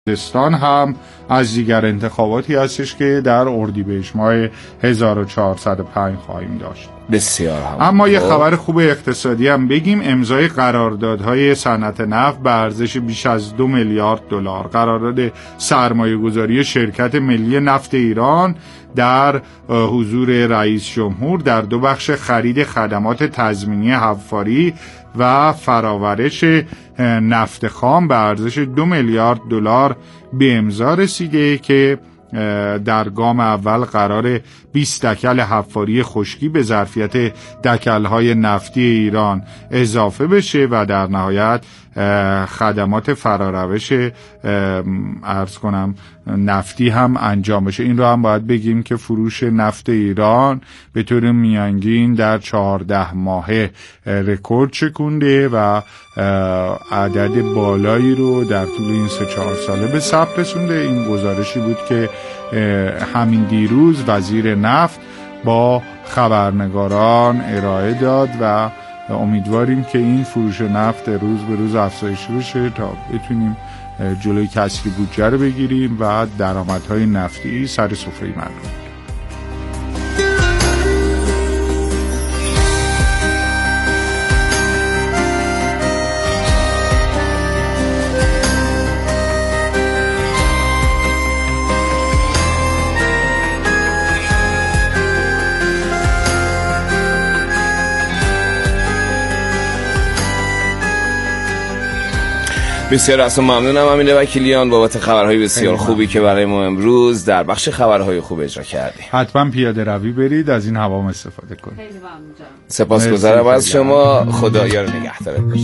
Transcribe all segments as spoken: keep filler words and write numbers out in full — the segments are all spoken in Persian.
کردستان هم از دیگر انتخاباتی هستش که در اردیبهشت ماه هزار و چهارصد و پنج خواهیم داشت. بسیار هم. اما یه خبر خوب اقتصادی هم بگیم. امضای قراردادهای صنعت نفت به ارزش بیش از دو میلیارد دلار. قرارداد سرمایه‌گذاری شرکت ملی نفت ایران در حضور رئیس جمهور در دو بخش خرید خدمات تضمینی حفاری و فراورش نفت خام به ارزش دو میلیارد دلار به امضا رسیده که در گام اول قرار بیست دکل حفاری خشکی به ظرفیت دکل‌های نفتی ایران اضافه بشه و در نهایت خدمات فراروش عرض کنم نفتی هم انجام بشه. این رو هم باید بگیم که فروش نفت ایران به طور میانگین در چهارده ماهه رکورد شکونده و عدد بالایی رو در طول این سه چهار ساله به ثبت رسونده. این گزارشی بود که همین دیروز وزیر نفت با خبرنگاران ارائه داد و امیدواریم که این فروش نفت روز به روز افزایش بشه تا بتونیم جلوی کسری بودجه رو بگیریم و درآمدهای نفتی سر سفره مردم. بسیار از ممنونم امین وکیلیان بابت خبرهای بسیار خوبی که برای ما امروز در بخش خبرهای خوب اجرا کردی. حتما پیاده روی برید، از این هوا استفاده کنید. خیلی ممنونم. سپاسگزارم از شما. خدایا رو نگهدارت باشه.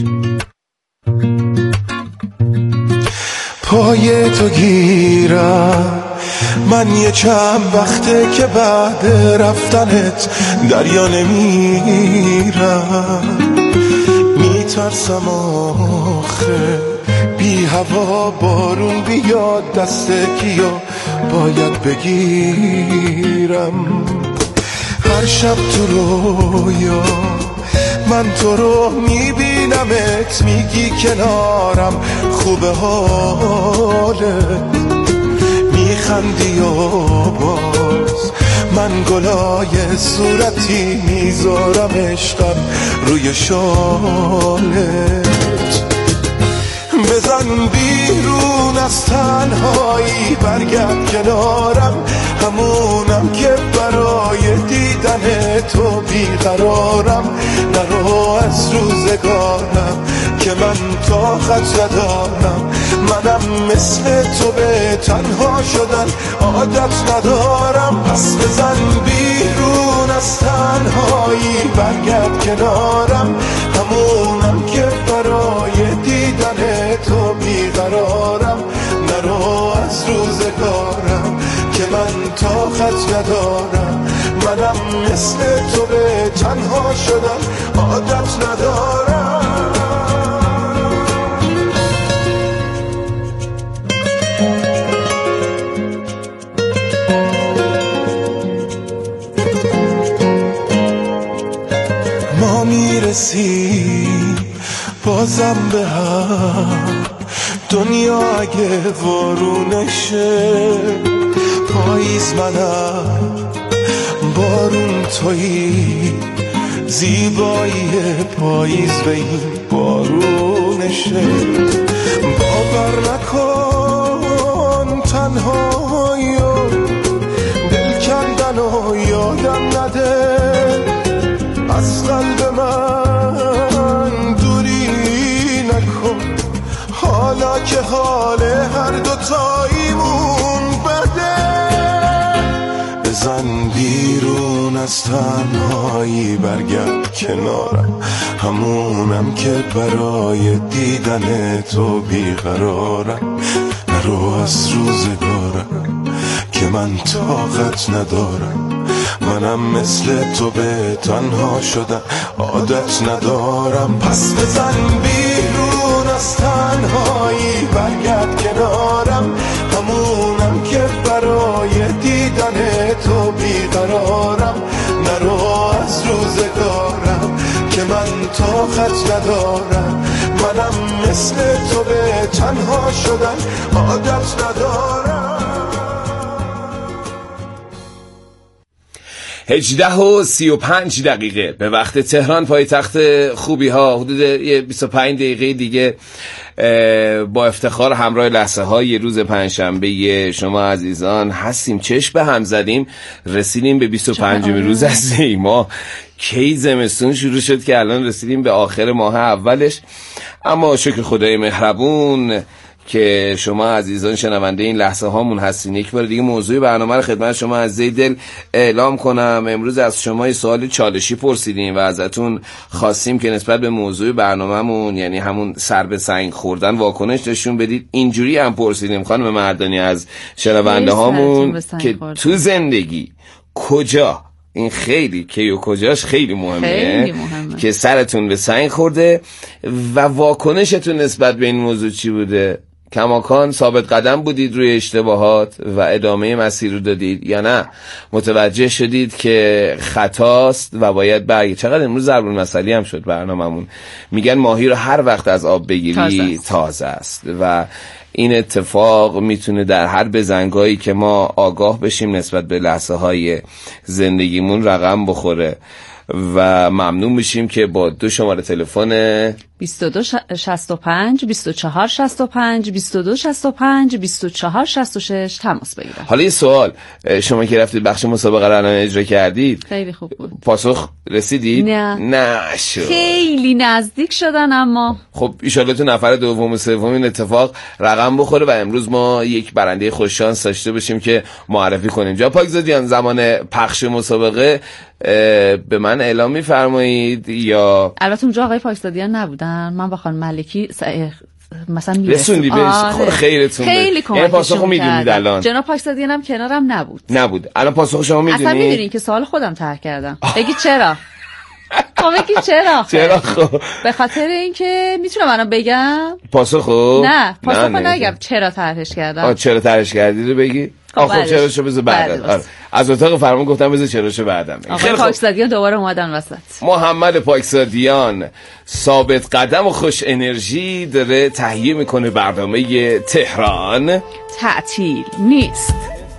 پای تو گیرم من یه چند وقته که بعد رفتنت دریا نمیرم، میترسم آخه بی هوا بارون بیاد دست کیو باید بگیرم. هر شب تو رویا من تو رو میبینمت، میگی کنارم خوبه حالت، میخندی و باز من گلای صورتی میذارم عشقم روی شالت. بزن بیرون از تنهایی برگرد کنارم، همونم که برای دیدن تو بیقرارم. نرو از روزگارم که من طاقت ندارم، منم مثل تو به تنها شدن عادت ندارم. پس بزن بیرون از تنهایی برگرد کنارم، همونم که برای دیدن تو بیقرارم. نرو از روزگارم که من طاقت ندارم، منم مثل تو به تنها شدن عادت ندارم. ما میرسیم بازم به هم، دنیا اگه وارونشه پاییز منم بارون تویی، زیبایی پاییز به این بارونشه. باور نکن تنهایی و دل کندن و یادم نده، از قلب من دوری نکن حالا که حال هر دوتاییمون بده. بزن بیرون از تنهایی برگرد کنارم، همونم که برای دیدن تو بیقرارم. نرو از روزگارم که من طاقت ندارم، منم مثل تو به تنها شدن عادت ندارم. پس بزن بیرون از تنهایی برگرد کنارم، همونم که برای دیدن تو بیقرارم. نرو از روزگارم که من طاقت ندارم، منم مثل تو به تنها شدن عادت ندارم. هجده و سی و پنج دقیقه به وقت تهران، پایتخت خوبی ها. حدود بیست و پنج دقیقه دیگه با افتخار همراه لحظه های روز پنجشنبه شما عزیزان هستیم. چشم به هم زدیم، رسیدیم به بیست و پنجمین روز از زیما. کی زمستون شروع شد که الان رسیدیم به آخر ماه اولش. اما شکر خدای مهربون که شما عزیزان شنونده این لحظه هامون هستین. یک بار دیگه موضوع برنامه رو خدمت شما از دل اعلام کنم. امروز از شما یه سوال چالشی پرسیدیم و ازتون خواستیم که نسبت به موضوع برنامه‌مون، یعنی همون سر به سنگ خوردن، واکنش نشون بدید. اینجوری هم پرسیدیم خانم مردانی از شنونده هامون که تو زندگی کجا، این خیلی کی و کجاش خیلی مهمه, خیلی مهمه که سرتون به سنگ خورده و واکنشتون نسبت به این موضوع چی بوده؟ کماکان ثابت قدم بودید روی اشتباهات و ادامه مسیر رو دادید، یا نه متوجه شدید که خطاست و باید برگردید؟ چقدر امروز ضرب المثلی هم شد برنامه‌مون. میگن ماهی رو هر وقت از آب بگیری تازه است, تازه است. و این اتفاق میتونه در هر بزنگایی که ما آگاه بشیم نسبت به لحظه های زندگیمون رقم بخوره. و ممنون میشیم که با دو شماره تلفن بیست و دو شصت و پنج بیست و چهار شصت و پنج بیست و دو شصت و پنج بیست و چهار شصت و شش تماس بگیرید. حالا یه سوال، شما که رفتید بخش مسابقه رو الان اجرا کردید، خیلی خوب بود. پاسخ رسیدید؟ نه نه شد. خیلی نزدیک شدن، اما خب ان شاءالله تو نفر دوم و سوم این اتفاق رقم بخوره و امروز ما یک برنده خوش شانس داشته باشیم که معرفی کنیم. جا پاکزادیان، زمان پخش مسابقه به من اعلام می‌فرمایید یا البته اونجا آقای پاکزادیان نبودن، من با خانم ملکی مثلا رسوندی بهش؟ آره. خیرتون خیلی کمکشون یعنی پاسخو میدونید الان؟ جناب پاکزادیان هم کنارم نبود نبود الان پاسخ شما میدونید؟ اصلا میدونین که سوال خودم طرح کردم. بگی چرا؟ خب بگی چرا؟ چرا خب؟ به خاطر اینکه میتونم الان بگم پاسخو؟ نه پاسخو نگم، چرا طرحش کردم. آ چرا طرحش کردی رو بگی؟ آخه چرا شو بذار بعدا. آره. از اتاق فرمان گفتم بذار چرا شو بعدم. آقای پاکزادیان دوباره اومدن وسط. محمد پاکزادیان ثابت قدم و خوش انرژی داره تهیه میکنه برنامه تهران تعطیل نیست.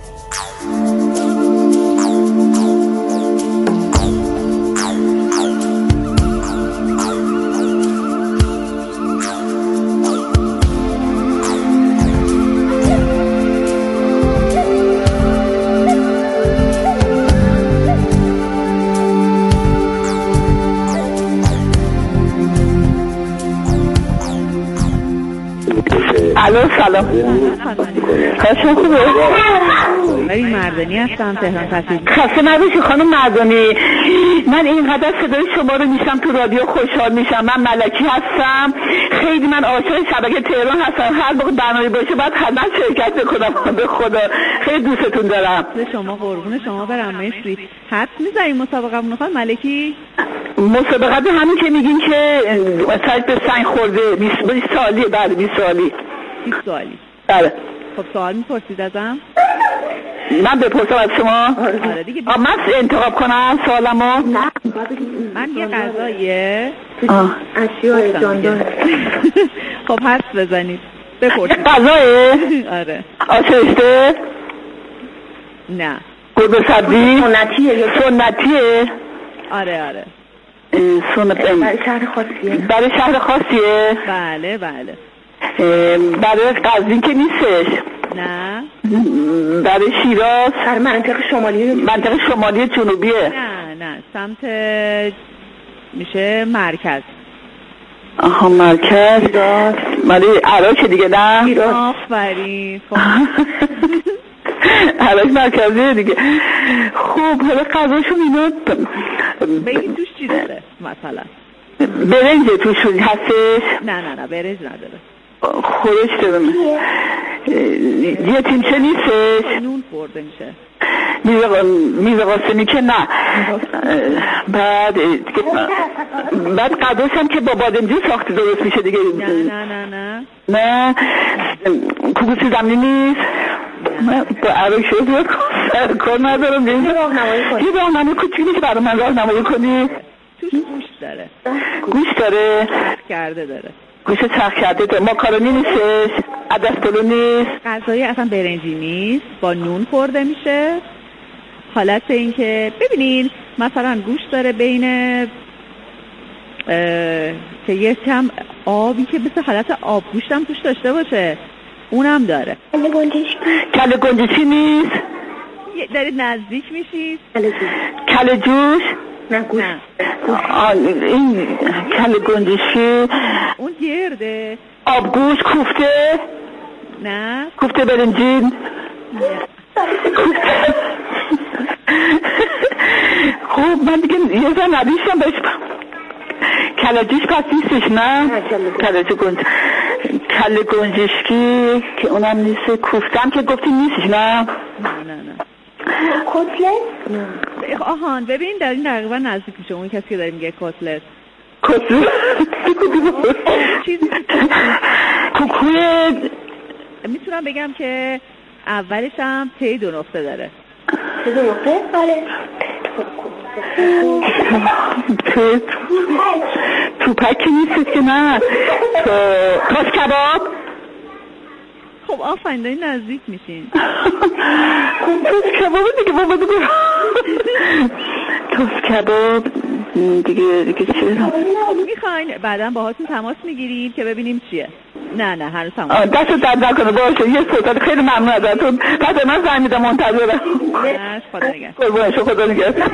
الو سلام. خشم خوبه؟ ولی مردانی هستم تهران تعطیل. خسته نباشی خانم مردانی، من اینقدر صدای شما رو میشم تو رادیو خوشحال میشم. من ملکی هستم، خیلی من عاشق شبکه تهران هستم. هر موقع برنامه باشه باید حتما شرکت بکنم. به خدا خیلی دوستتون دارم. شما قربون شما برم، مرسی. حد می‌ذاریم مسابقه خانم ملکی؟ مسابقه همین که میگین که سایت به سنگ خورده بیست سالی. بعد بیست سالی بیست سالی. بله. خب سوال میپرسید ازم؟ من بپرسم از شما؟ آره دیگه. من انتخاب کنم سوالمو؟ نه من یه غذایه اشیاء جاندار. خب حرف بزنید بپرسید. غذایه؟ آره. آشسته؟ نه. گربه سبزی؟ سنتیه یا سنتیه؟ آره آره. سنت برای شهر خاصیه؟ برای شهر خاصیه؟ بله بله. برای قزوین که نیستش؟ نه. برای شیراز؟ برای منطقه شمالی؟ منطقه شمالی جنوبیه؟ نه نه سمت میشه مرکز. آها مرکز. برای عراق دیگه نه؟ آفرین. عراق مرکزیه دیگه. خب حالا غذاشون اینا بگید توش چی داره مثلا؟ برنج توش هستش؟ نه نه نه برنج نداره. خورش داره. یه تیمچه نیستش؟ نون خورده میشه. میوه قاسمی که نه. بعد بعد قدوس هم که با بادمجون ساخته درست میشه دیگه. نه نه نه نه نه. کوکوسی زمینی نیست؟ من با عراق شد باید کار ندارم. یه راهنمایی کنی؟ یه راهنمایی کوچیکی که برای من راهنمایی کنی؟ توش گوشت داره. گوش داره؟ کرده داره. گوش چرخ کرده داره. ماکارونی نیستش؟ عدس پلو نیست؟ غذای اصلا برنجی نیست، با نون خورده میشه. حالت این که ببینین مثلا گوش داره بین که یه کم آبی که مثل حالت آب گوشت هم توش داشته باشه اونم داره. کله گنجشکی؟ کله گنجشکی نیست؟ دارید نزدیک میشید. کله جوش؟ نه گوش. این کله گنجشکی اون گرده. آبگوش کوفته؟ نه کوفته برنجین؟ خب من دیگه یه زن ندیشم بهش کله جوش پس نیستش نه؟ کله گنج کله گنجشکی که اونم نیست. کوفتم که گفتی نیستش نه؟ نه نه نه. کتلت؟ نه. آهان ببین در این دقیقا نزدیک میشه اون کسی که داره میگه کتلت. کتلت؟ چیزی کوکوی میتونم بگم که اولش هم تی دو نقطه داره. تی دو نقطه؟ بله. توپکی نیست که نه. تاس کباب؟ خب آفرین دارین نزدیک میشین. تاس کباب دیگه بابا دیگه تاس کباب دیگه دیگه چیه؟ میخواین بعدا باهاتون تماس میگیریم که ببینیم چیه. نه نه هنوز تماس دست درد نکنه باشه. یه صحبت خیلی ممنون ازتون. بعد من زنگ میدم منتظرم. نه خدا نگهدار. قربونش خدا نگهدار.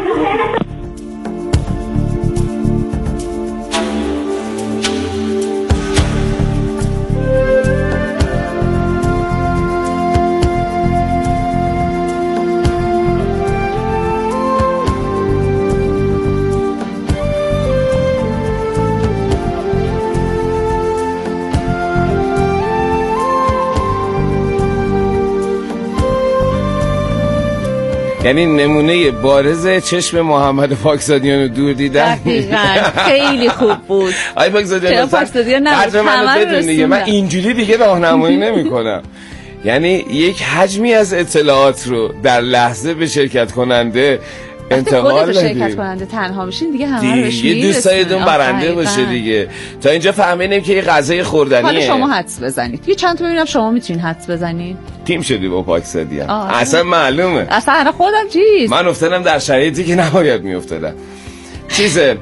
یعنی نمونه بارز چشم محمد پاکزادیان رو دور دیدن. دقیقاً خیلی خوب بود. آی پاکزادیان چرا پاکزادیان نبود؟ همه رو رسوندن. من اینجوری دیگه راهنمایی نمی کنم. یعنی یک حجمی از اطلاعات رو در لحظه به شرکت کننده انتقال بدید. شرکت کننده تنها میشین دیگه همه رو بهش میرسین. دیگه دوست دارید برنده باشه دیگه. تا اینجا فهمیدیم که یه غذای خوردنیه. حالا شما حدس بزنید. یه چند تا ببینم شما میتونین حدس بزنید. تیم شدی با پاکزادیان. اصلا معلومه. اصلا انا خودم چیز. من افتادم در شرایطی که نباید میافتادم. چیزه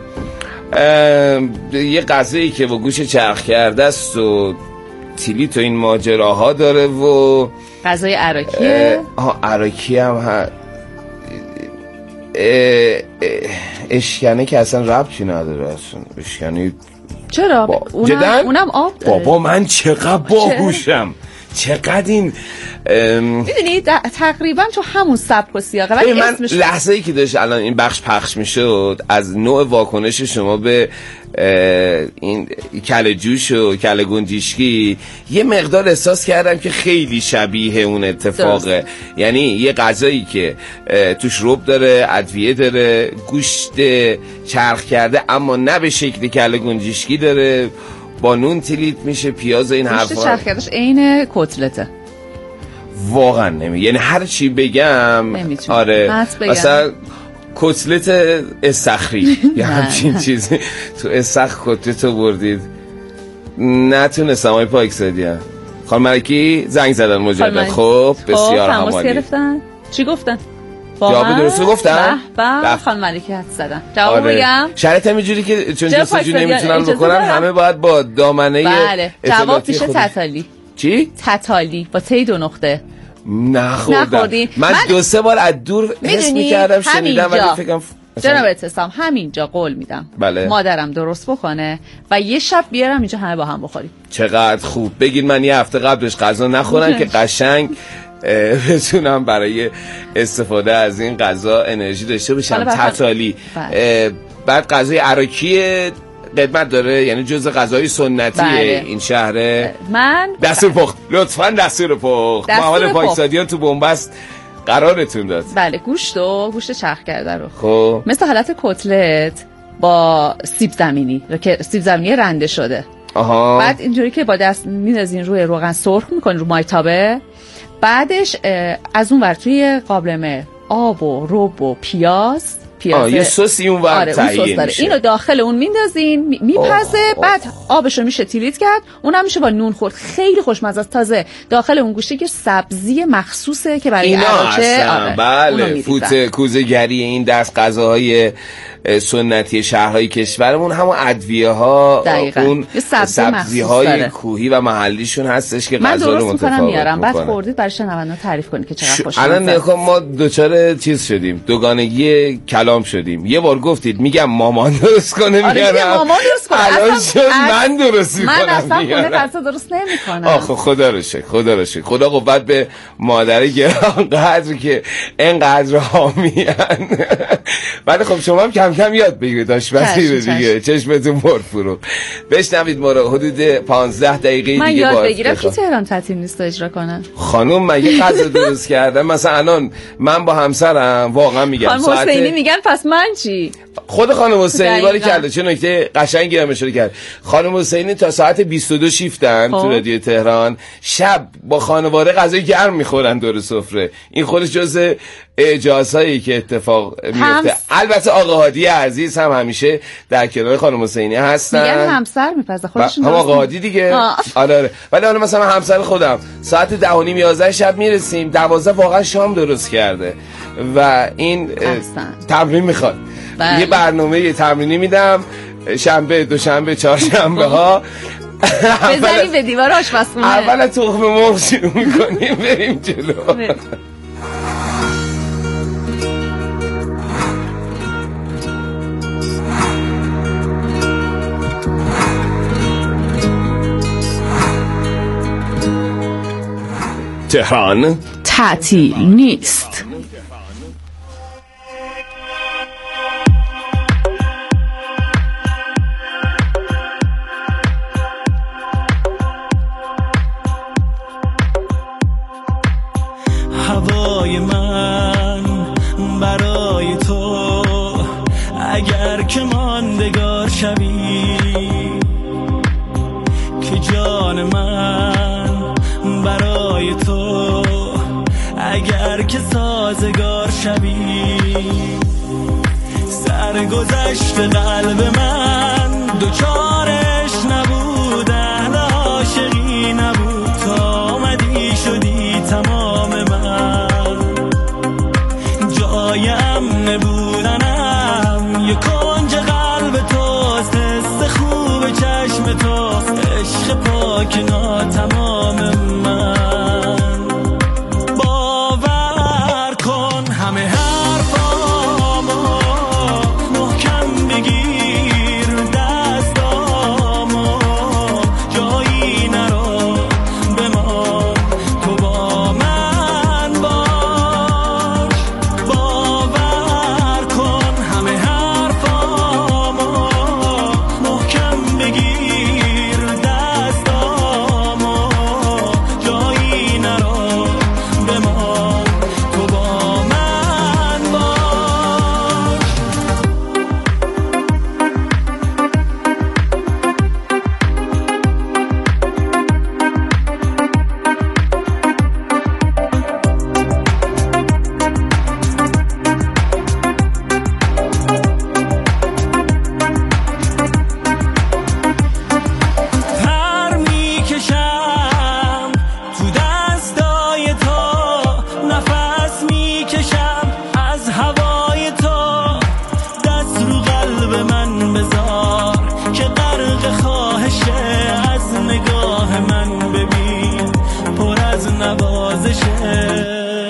یه غذایی که با گوش چرخ کرده است و تیلی تو این ماجراها داره و غذای عراکیه. آها عراکی هم هست. اشکنه که اصلا ربطی نداره اصلا. اشکنه چرا؟ با... اونم, اونم آب داره. بابا من چقدر باهوشم. چقدر این میدونی تقریبا تو همون سبک و سیاقه ولی من اسمش لحظه‌ای که داشت الان این بخش پخش میشد از نوع واکنش شما به این کله جوش و کله گنجشکی یه مقدار احساس کردم که خیلی شبیه اون اتفاقه. درست. یعنی یه غذایی که توش رب داره، ادویه داره، گوشت چرخ کرده اما نه به شکل کله گنجشکی داره، با نون تلیت میشه، پیاز و این حرفا. گوشت چرخ کردهش عین کتلته. واقعا نمی یعنی هر چی بگم نمیتونم. آره مثلا کتلت استخری یا همچین چیزی تو استخر کتلت رو بردید. نتونستم های پاکزادیان. خانم ملکی زنگ زدن مجدد. خب بسیار همالی. تماس گرفتن چی گفتن؟ جواب درست رو گفتن؟ به خانم ملکی حد زدن. جواب آره. بگم شرط همینجوری که چون جستجو نمیتونن بکنن همه باید با دامنه بله. جواب میشه تتالی. چی؟ تتالی با تی دو نقطه. نخوردم. من, من دو سه بار از دور حس میکردم شنیدم ولی فکرم جناب اعتصام همینجا قول میدم بله. مادرم درست بکنه و یه شب بیارم اینجا همه با هم بخوریم. چقدر خوب. بگید من یه هفته قبلش غذا نخورم که قشنگ بتونم برای استفاده از این غذا انرژی داشته باشم. تتالی بعد غذای عراکی قدمت داره یعنی جزء غذای سنتی بله. این شهره. من دستور پخت لطفاً دستور پخت. محمد پاکزادیان تو بنبست قرارتون داد. بله گوشت و گوشت چرخ کرده رو خب مثل حالت کتلت با سیب زمینی که سیب زمینی رنده شده. آها. بعد اینجوری که با دست می‌ندازین روی روغن سرخ می‌کنین رو مایتابه. بعدش از اون ور توی قابلمه آب و رب و پیاز پیازه. یه سوسی اون ور آره تهیه اون سس داره. میشه. اینو داخل اون میندازین میپزه، بعد آبشو میشه تیلیت کرد، اونم میشه با نون خورد. خیلی خوشمزه است. تازه داخل اون گوشته که سبزی مخصوصه که برای عراچه. آره. بله فوت کوزه‌گری این دست غذاهای سنتی شهرهای کشورمون همون ادویه ها اون سبزی های کوهی و محلیشون هستش که غذا رو متفاوت میکنن. میارم بعد خوردید برای شنوندا تعریف کنید که چقدر خوشمزه. الان نگاه ما دوچار چیز شدیم، دوگانگی کلام شدیم. یه بار گفتید میگم مامان درست کنه میگم آره مامان درست کنه، الان شد من درست میکنم. من اصلا خونه غذا درست نمیکنم. آخه خدا رو شکر، خدا رو شکر، خدا قوت به مادر گرانقدر که اینقدر حامیان. ولی خب شما هم کم کم یاد بگیرید آشپزی رو دیگه، چشمتون پر فروغ. بشنوید ما رو حدود پانزده دقیقه دیگه من یاد بگیرم که تهران تعطیل نیست اجرا کنه. خانم مگه غذا درست کرده؟ مثلا الان من با همسرم واقعا میگم خانم ساعت حسینی میگن پس من چی؟ خود خانم حسینی باری کرده، چه نکته قشنگی هم اشاره کرد. خانم حسینی تا ساعت بیست و دو شیفتن تو رادیو تهران، شب با خانواده غذای گرم میخورن دور سفره. این خودش جزء اعجازهایی که اتفاق میفته. البته آقا هادی عزیز هم همیشه در کنار خانم حسینی هستن. میگن همسر میپزه خودشون. هم آقا هادی دیگه. آره آره. ولی حالا مثلا همسر خودم ساعت ده و نیم یازده شب میرسیم، دوازده واقعا شام درست کرده و این تمرین میخواد. بله. یه برنامه یه تمرینی میدم شنبه، دوشنبه، چهارشنبه ها. بزنیم به دیوار آشپزخونه. اول تخم مرغ شروع میکنیم بریم جلو. تهران تعطیل نیست. هوای من برای تو اگر که ماندگار شوی، که جان من برای تو اگر که سازگار شوی، سرگذشت قلب من دوچارش نبود، اهل عاشقی نبود، تا آمدی شدی تمام من، جای امن بودنم یه کنج قلب توست، حس خوب چشم توست، عشق پاک ناتمام من. باور کن همه حرفامو محکم بگیر دستامو، جایی نرو بمان تو با من باش. باور کن همه حرفامو محکم بگیر دستامو، جایی نرو بمان تو با من باش. پر میکشم تو دستای تو، نفس میکشم از هوای تو، دست رو قلب من بذار که غرق خواهشه، از نگاه من ببین پر از نوازشه،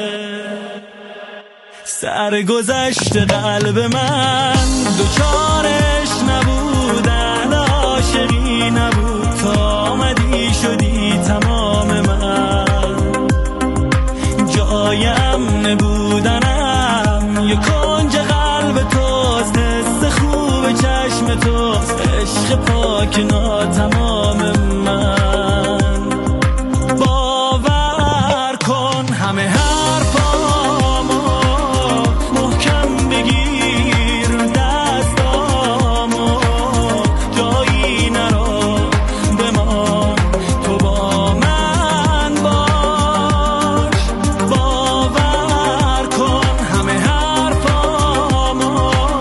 سرگذشت قلب من دوچارش نبود، اهل عاشقی نبود، تا آمدی شدی تمام من، جای امن بودنم یه کنج قلب توست، حس خوب چشم توست، عشق پاک ناتمام من. باور کن همه حرفامو محکم بگیر دستامو، جایی نرو بمان تو با من باش. باور کن همه حرفامو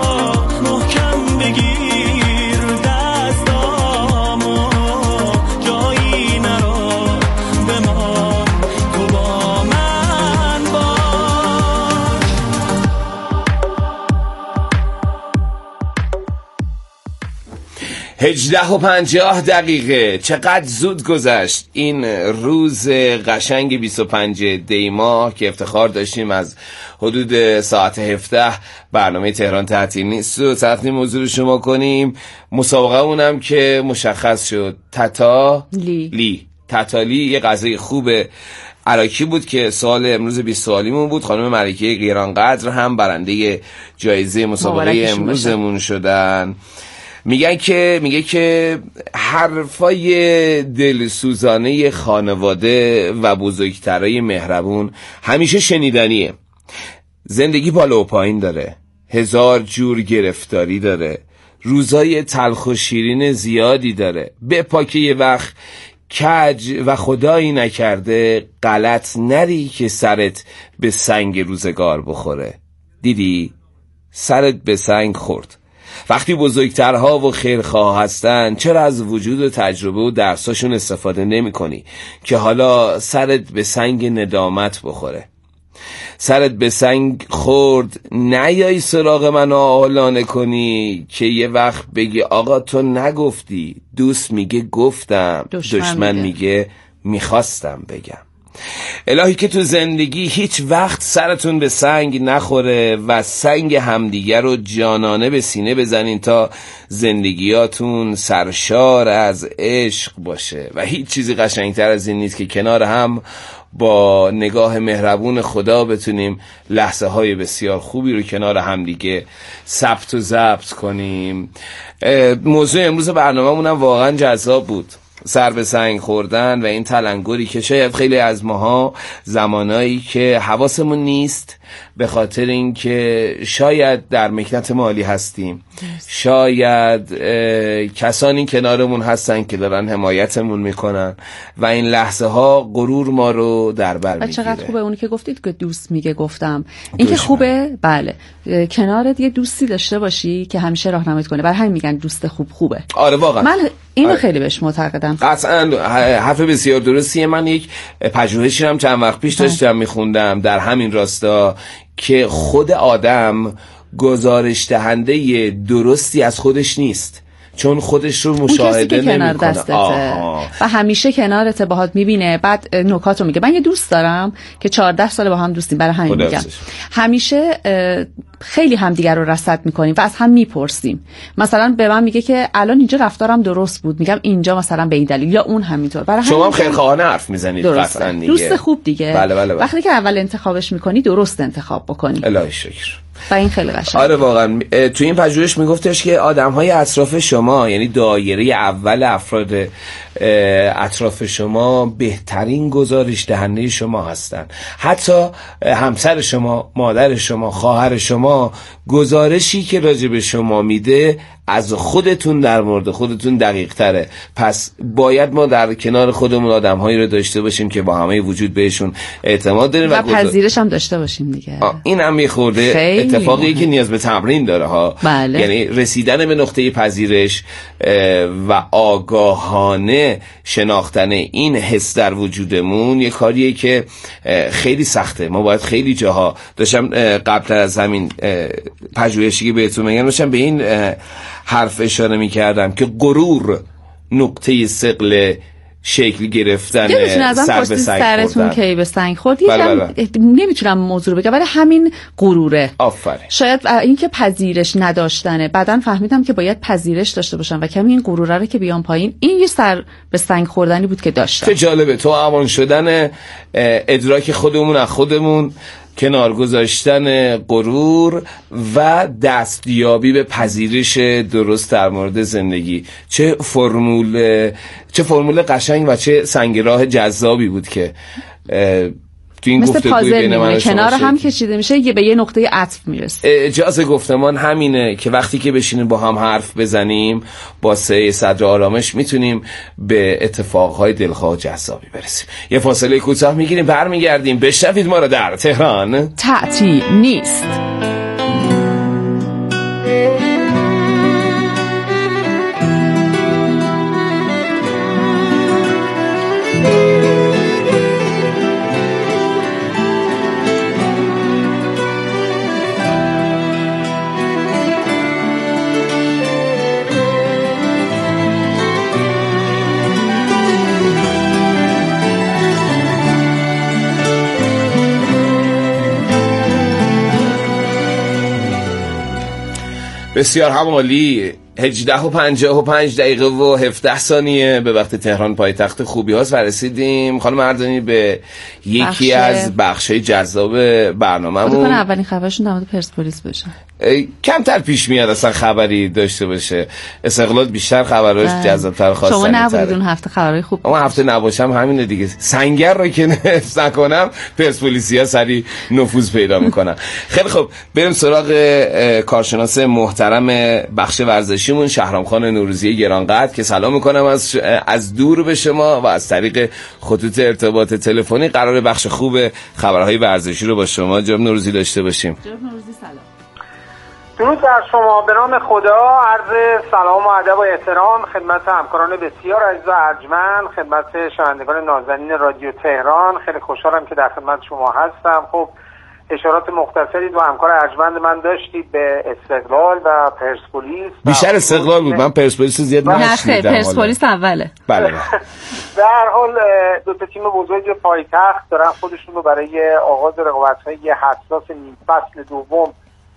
هجده و پنجاه دقیقه. چقدر زود گذشت این روز قشنگ بیست و پنج دی ماه که افتخار داشتیم از حدود ساعت هفده برنامه تهران تعطیل نیست و تقدیم حضور شما کنیم. مسابقه اونم که مشخص شد، تتا لی, لی. تتالی یه غذای خوب عراقی بود که سال امروز بیست سالیمون بود. خانم ملکه گرانقدر هم برنده جایزه مسابقه امروزمون شدن. میگن که میگه که حرفای دلسوزانه خانواده و بزرگترای مهربون همیشه شنیدنیه. زندگی بالا و پایین داره، هزار جور گرفتاری داره، روزای تلخ و شیرین زیادی داره. بپا که یه وقت کج و خدایی نکرده غلط نری که سرت به سنگ روزگار بخوره. دیدی؟ سرت به سنگ خورد. وقتی بزرگترها و خیرخواه هستن چرا از وجود و تجربه و درساشون استفاده نمی کنی که حالا سرت به سنگ ندامت بخوره؟ سرت به سنگ خورد، نیایی سراغ من آهلانه کنی که یه وقت بگی آقا تو نگفتی. دوست میگه گفتم، دشمن, دشمن میگه. میگه میخواستم بگم. الهی که تو زندگی هیچ وقت سرتون به سنگ نخوره و سنگ همدیگر رو جانانه به سینه بزنین تا زندگیاتون سرشار از عشق باشه. و هیچ چیزی قشنگتر از این نیست که کنار هم با نگاه مهربون خدا بتونیم لحظه های بسیار خوبی رو کنار همدیگه ثبت و ضبط کنیم. موضوع امروز برنامه‌مون هم واقعا جذاب بود، سر به سنگ خوردن و این تلنگری که شاید خیلی از ماها زمانایی که حواسمون نیست به خاطر اینکه شاید در مکنت مالی هستیم، شاید کسانی کنارمون هستن که دارن حمایتمون میکنن و این لحظه ها غرور ما رو در بر میگیره. چقدر خوبه اونی که گفتید که دوست میگه گفتم. این که خوبه، بله، کنارت یه دوستی داشته باشی که همیشه راهنماییت کنه. برای همین میگن دوست خوب خوبه. آره واقعا من اینو آره. خیلی بهش معتقدم. قطعا حرف بسیار درستیه. من یک پژوهشی هم چند وقت پیش داشتم میخوندم در همین راستا که خود آدم گزارش دهنده درستی از خودش نیست، چون خودش رو مشاهده نمیکنه و همیشه کنارت باهات میبینه. بعد نکاتو میگه. من یه دوست دارم که چهارده ساله با هم دوستیم، برای همین میگم همیشه خیلی همدیگر رو رصد میکنیم و از هم میپرسیم. مثلا به من میگه که الان اینجا رفتارم درست بود، میگم اینجا مثلا به این دلیل، یا اون همینطور. برای شما هم خیرخواهانه حرف میزنید قطعا دیگه. دوست خوب دیگه. بله بله بله. وقتی که اول انتخابش میکنی درست انتخاب بکنی. الهی شکر. و این خیلی قشنگه. آره واقعا. تو این پژوهش میگفتش که آدم‌های اطراف شما، یعنی دایره اول افراد اطراف شما، بهترین گزارش دهنده شما هستن. حتی همسر شما، مادر شما، خواهر شما، گزارشی که راجع به شما میده از خودتون در مورد خودتون دقیق تره. پس باید ما در کنار خودمون آدم‌هایی رو داشته باشیم که با همه وجود بهشون اعتماد داریم و, و پذیرش هم داشته باشیم دیگه. این هم میخورده اتفاقی که نیاز به تمرین داره ها. بله. یعنی رسیدن به نقطه پذیرش و آگاهانه شناختن این حس در وجودمون یه کاریه که خیلی سخته. ما باید خیلی جاها، داشتم قبل از همین پژوهشی که بهتون میگم داشتم به این حرف اشاره میکردم که غرور نقطه ثقل شکل گرفتن سر به سنگ سرتون کی به سنگ خورد. بله بله. نمیتونم موضوع بگم ولی همین غروره. آفرین. شاید اینکه پذیرش نداشتنه. بعدن فهمیدم که باید پذیرش داشته باشم و کمی این غروره رو که بیام پایین. این یه سر به سنگ خوردنی بود که داشتم. چه جالبه تو امان شدن ادراک خودمون از خودمون، کنار گذاشتن غرور و دستیابی به پذیرش درست در مورد زندگی. چه فرمول چه فرمول قشنگ و چه سنگ راه جذابی بود که تو این گفتگوی بین من و شما کنار هم کشیده میشه، یه به یه نقطه عطف میرسه. اجازه گفتمان همینه که وقتی که بشینیم با هم حرف بزنیم با سه صدر آرامش میتونیم به اتفاقهای دلخواه و جذابی برسیم. یه فاصله کوتاه میگیریم، برمیگردیم. بشنوید ما رو در تهران تعطیل نیست. بسیار هم عالی. هجده و پنجاه و پنج دقیقه و هفده ثانیه به وقت تهران پایتخت خوبی هاست و رسیدیم خانم اردانی به یکی بخش... از بخشای جذاب برنامه‌مون. خود کنه اولین خبرشون در مورد پرسپولیس بشه. کمتر پیش میاد اصلا خبری داشته باشه. استقلال بیشتر خبراش جذاب‌تر خواستن. شما نبودید اون هفته خبرای خوب. اما هفته نباشم همینه دیگه. سنگر رو که حفظ نکنم پرسپولیسیا سری نفوذ پیدا میکنن. خیلی خب بریم سراغ کارشناس محترم بخش ورزشیمون شهرام خان نوروزی گرانقدر که سلام میکنم از از دور به شما و از طریق خطوط ارتباط تلفنی قرار بخش خوب خبرهای ورزشی رو با شما جناب نوروزی داشته باشیم. جناب نوروزی سلام. درود بر شما. به نام خدا عرض سلام و ادب و احترام خدمت همکاران بسیار عزیز و ارجمند، خدمت شنوندگان نازنین رادیو تهران. خیلی خوشحالم که در خدمت شما هستم. خب اشارات مختصری دو همکار ارجمند من داشتید به استقلال و پرسپولیس. بیشتر استقلال بود، من پرسپولیس زیاد نشنیدم. نه پرسپولیس اوله. بله. در هر حال دو تا تیم بزرگ پایتخت دارن خودشون رو برای آغاز رقابت‌های حساس نیم فصل دوم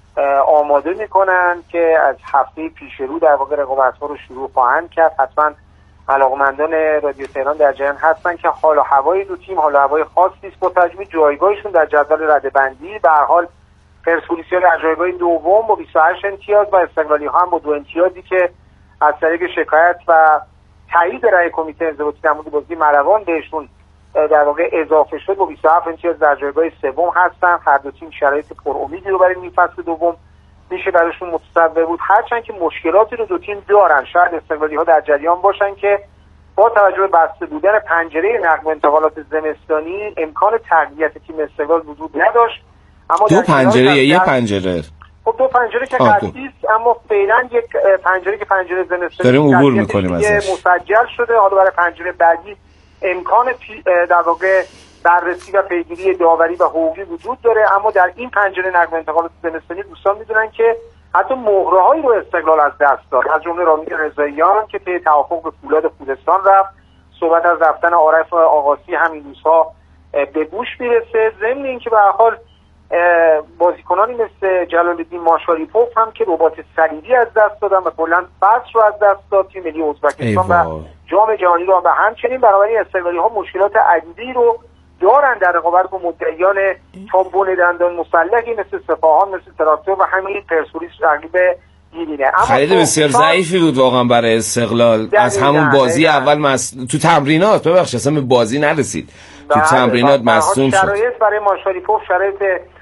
آماده میکنن که از هفته پیش رو در واقع رقابت‌ها رو شروع خواهند کرد. حتما علاقمندان رادیو تهران در جریان هستن که حال و هوای دو تیم حال و هوای خاصی است با توجه جایگاهشون در جدول رده‌بندی. به هر حال پرسپولیس‌ها در جایگاه دوم با بیست و هشت امتیاز و استقلالی‌ها هم با دو امتیازی که از طریق شکایت و تایید رأی کمیته انضباطی در مورد بازی ملوان بهشون در واقع اضافه شد با بیست و هفت امتیاز در جایگاه سوم هستن. هر دو تیم شرایط پرامیدی رو برای نیم فصل دوم میشه براشون متصور بود، هرچند که مشکلاتی رو دو تیم دارن. شاید استقلالی‌ها در جریان باشن که با توجه به بسته بودن پنجره نقل و انتقالات زمستانی امکان تقویت تیم استقلال وجود نداشت. اما دو پنجره یا یک پنجره؟ خب دو پنجره که قطعی است، اما فعلا یک پنجره که پنجره زمستانی داریم عبور می‌کنیم ازش مسجل شده. حالا برای پنجره بعدی امکان در واقع بررسی و پیگیری داوری و حقوقی وجود داره. اما در این پنجره نقل و انتقالات زمستانی دوستان میدونن که حتی مهره‌هایی رو استقلال از دست داد، از جمله رامین رضاییان که طی توافق به فولاد خوزستان رفت. صحبت از رفتن عارف آقاسی همین روزها به گوش میرسه. ضمن اینکه به هر حال بازیکنانی مثل جلال‌الدین ماشاریپوف هم که رباط صلیبی از دست دادن و کلا فصل رو از دست داد، تیم ملی ازبکستان و جام جهانی رو به همچنین بنابراین استقلالی‌ها مشکلات عدیدی رو دارن در رقابت با مدعیان تابون دندان مسلحی مثل سپاهان، مثل تراکتور و همین پرسپولیس رقیب گیرینه. خرید بسیار ضعیفی بود واقعا برای استقلال. از همون بازی اول مس... تو تمرینات ببخشید اصلا به بازی نرسید. تو تمرینات مصدوم شد. شرایط برای ماشاریپوف شرایط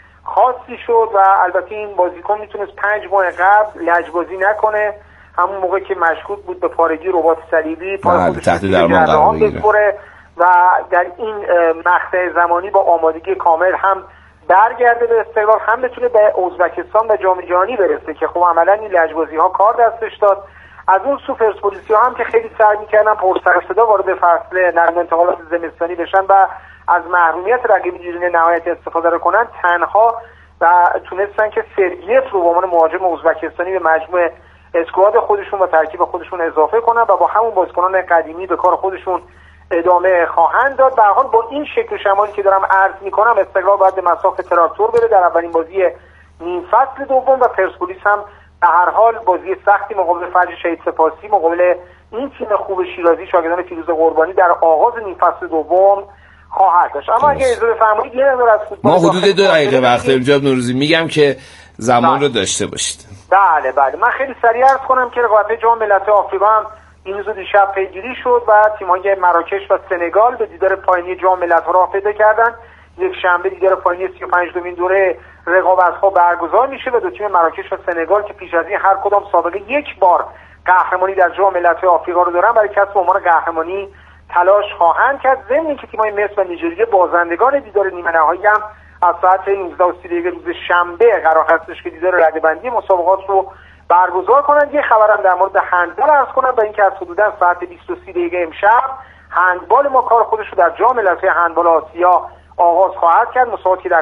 خاصی شد و البته این بازیکن میتونست پنج ماه قبل لجبازی نکنه، همون موقع که مشکوک بود به پارگی رباط صلیبی پای خودش تحت درمان قرار بگیره و در این مقطع زمانی با آمادگی کامل هم برگرده به استقلال، هم بتونه به ازبکستان و جام جهانی برسه که خب عملا این لجبازی ها کار دستش داد. از اون سو پرسپولیسیا هم که خیلی سعی می‌کردن پر سر و صدا وارد فصل نقل و انتقالات زمستانی بشن و از محرومیت رقیب دیرینه نهایت استفاده رو کنن، تنها و تونستن که سرگیف رو به عنوان مهاجم ازبکستانی به مجموعه اسکواد خودشون و ترکیب خودشون اضافه کنن و با همون بازیکنان قدیمی به کار خودشون ادامه خواهند داد. به هر حال با این شکل و شمالی که دارم عرض میکنم استقلال باید به مساف تراکتور بره در اولین بازی نیم فصل دوم و پرسپولیس هم به هر حال بازی سختی مقابل فجر شهید سپاسی مقابل این تیم خوب شیرازی شاگردان فیروز قربانی در آغاز نیم فصل دوم خواهد داشت. اما اگه اجازه فرمایید یه مقدار از فوتبال ما حدود دو دقیقه وقت داریم جناب نوروزی، میگم که زمان رو داشته باشید. بله بله من خیلی سریع عرض کنم که رقابت جام ملت‌های آفریقا هم این روز دیشب پیگیری شد و تیم‌های مراکش و سنگال به دیدار پایانی جام ملت‌ها راه پیدا کردند. یک شنبه دیدار پایانی سی و پنج دومین دوره رقابت‌ها برگزار میشه و دو تیم مراکش و سنگال که پیش از این هر کدام سابقه یک بار قهرمانی در جام ملت‌های آفریقا رو دارن برای کسب عنوان قهرمانی تلاش خواهند کرد. ضمن اینکه تیم‌های مصر و نیجریه بازندگان دیدار نیمه نهایی هم از ساعت نوزده و سی دقیقه روز شنبه قرار هستش که دیدار رده‌بندی مسابقات رو برگزار کنند. یه خبرم در مورد هندبال عرض کنم، با اینکه از حدوداً ساعت بیست و سی دقیقه امشب هندبال ما کار خودش رو در جام ملت‌های هندبال آسیا آغاز خواهد کرد. مسابقاتی در